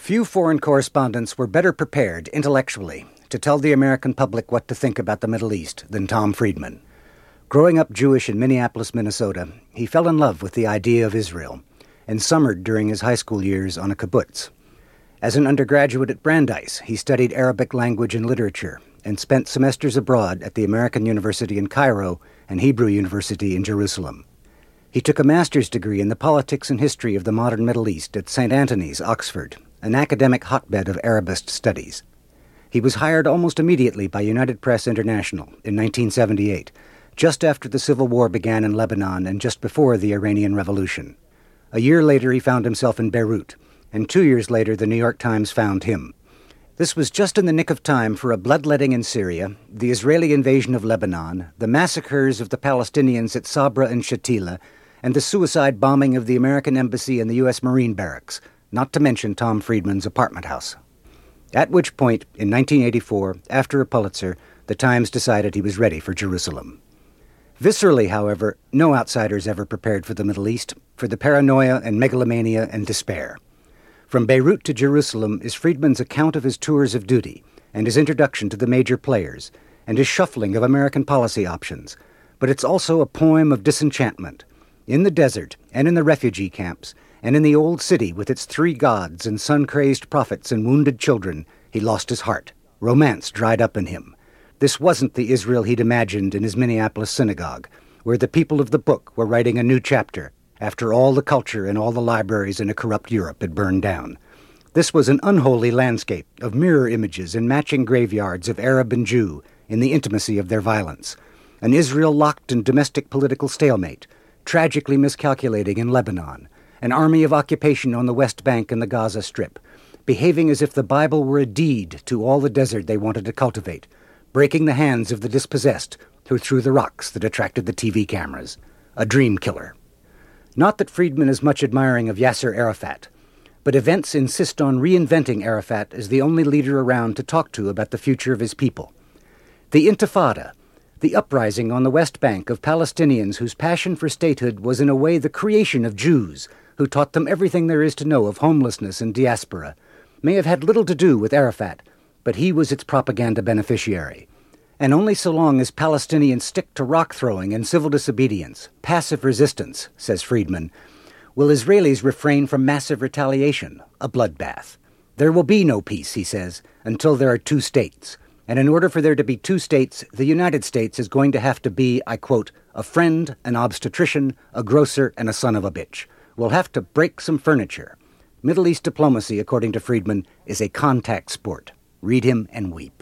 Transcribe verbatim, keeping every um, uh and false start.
Few foreign correspondents were better prepared intellectually to tell the American public what to think about the Middle East than Tom Friedman. Growing up Jewish in Minneapolis, Minnesota, he fell in love with the idea of Israel and summered during his high school years on a kibbutz. As an undergraduate at Brandeis, he studied Arabic language and literature and spent semesters abroad at the American University in Cairo and Hebrew University in Jerusalem. He took a master's degree in the politics and history of the modern Middle East at Saint Antony's, Oxford, an academic hotbed of Arabist studies. He was hired almost immediately by United Press International in nineteen seventy-eight, just after the Civil War began in Lebanon and just before the Iranian Revolution. A year later he found himself in Beirut, and two years later the New York Times found him. This was just in the nick of time for a bloodletting in Syria, the Israeli invasion of Lebanon, the massacres of the Palestinians at Sabra and Shatila, and the suicide bombing of the American embassy and the U S Marine barracks, not to mention Tom Friedman's apartment house. At which point, in nineteen eighty-four, after a Pulitzer, the Times decided he was ready for Jerusalem. Viscerally, however, no outsiders ever prepared for the Middle East, for the paranoia and megalomania and despair. From Beirut to Jerusalem is Friedman's account of his tours of duty and his introduction to the major players and his shuffling of American policy options, but it's also a poem of disenchantment. In the desert and in the refugee camps, and in the old city with its three gods and sun-crazed prophets and wounded children, he lost his heart. Romance dried up in him. This wasn't the Israel he'd imagined in his Minneapolis synagogue, where the people of the book were writing a new chapter after all the culture and all the libraries in a corrupt Europe had burned down. This was an unholy landscape of mirror images and matching graveyards of Arab and Jew in the intimacy of their violence. An Israel locked in domestic political stalemate, tragically miscalculating in Lebanon, an army of occupation on the West Bank and the Gaza Strip, behaving as if the Bible were a deed to all the desert they wanted to cultivate, breaking the hands of the dispossessed who threw the rocks that attracted the T V cameras. A dream killer. Not that Friedman is much admiring of Yasser Arafat, but events insist on reinventing Arafat as the only leader around to talk to about the future of his people. The Intifada, the uprising on the West Bank of Palestinians whose passion for statehood was in a way the creation of Jews, who taught them everything there is to know of homelessness and diaspora, may have had little to do with Arafat, but he was its propaganda beneficiary. And only so long as Palestinians stick to rock-throwing and civil disobedience, passive resistance, says Friedman, will Israelis refrain from massive retaliation, a bloodbath. There will be no peace, he says, until there are two states. And in order for there to be two states, the United States is going to have to be, I quote, a friend, an obstetrician, a grocer, and a son of a bitch. We'll have to break some furniture. Middle East diplomacy, according to Friedman, is a contact sport. Read him and weep.